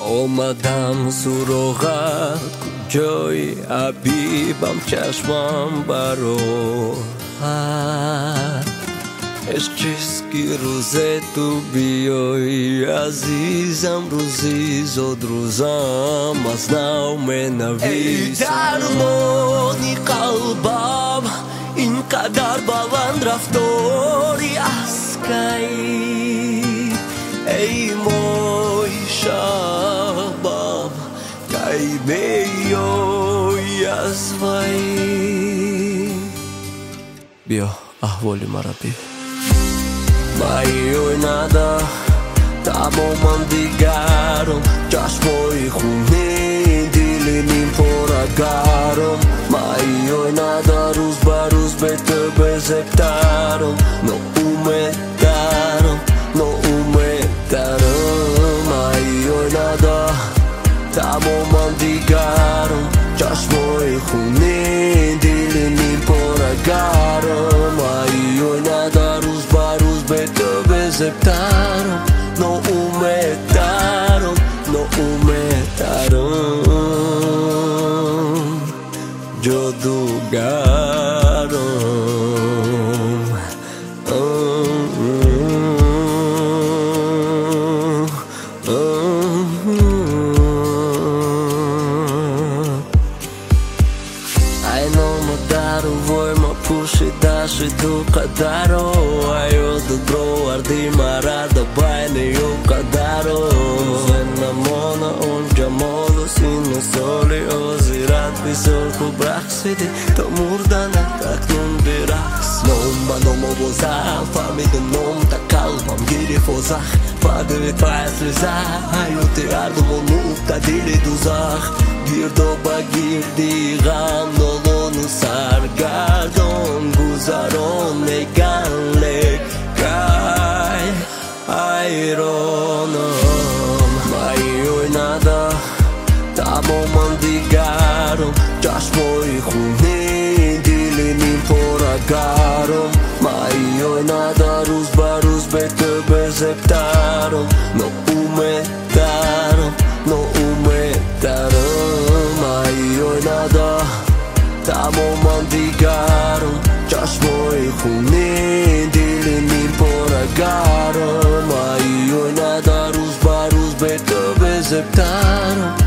омадам суроғат ҷои ҳабибам чашмам бароҳад ишқ чист ки рӯзе ту биёи азизам рӯзи зод рӯзам аз нав менависам эй дармони қалбам ин қадар баланд рафтори аскай ای موی شبم کی میای از وی بیا احوالی مرا بیا میای نده تماما دیگرم چشمای خونی دل نیم پرگرم میای نده روز به روز به تو بزرگترم ناامید دارم دارم ایوی ندا تماما دیگرم چشمای خونی دل نیم پرگرم ایوی ندا روز به روز به تو بزرگترم ناامید دارم جادوگرم Пуши до кадаро айо добро арди мара да байне ё кадаро зена мона он ҷамолу сину соли озират бисёр хуб рақсиди то мурдана акнун берақс ном ба ном овозам фаҳмиду ном та қалбам гирифо зах фадои фаслиза ҳаёти ҳардумон муфта дили дузах гирдоба гирди ғам нолону саргардон гузарон меган лекай ҳайронам майёй нада тамоман дигарам чашмои хуни дили ним порагарам майёй нада рӯз ба рӯз бе ту безебтарам ноумед дарам майёй нада тамоман дигарам чашмои хуни дили ним порагарам майёй нада рӯз ба рӯз бе ту безебтарам